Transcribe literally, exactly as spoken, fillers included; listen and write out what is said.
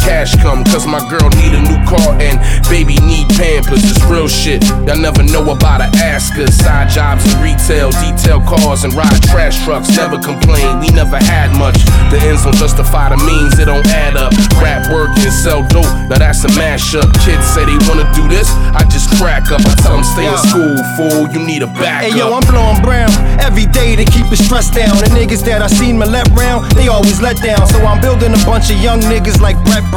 cash come, cause my girl need a new car and baby need Pampers. It's real shit, y'all never know about her. Ask her. Side jobs in retail, detail cars and ride trash trucks. Never complain, we never had much. The ends don't justify the means, it don't add up. Rap, work, and sell dope, now that's a mashup. Kids say they wanna do this, I just crack up. I tell them stay in school, fool, you need a backup. Hey yo, I'm blowing brown every day to keep the stress down. The niggas that I seen me let round, they always let down. So I'm building a bunch of young niggas like Brett Brown.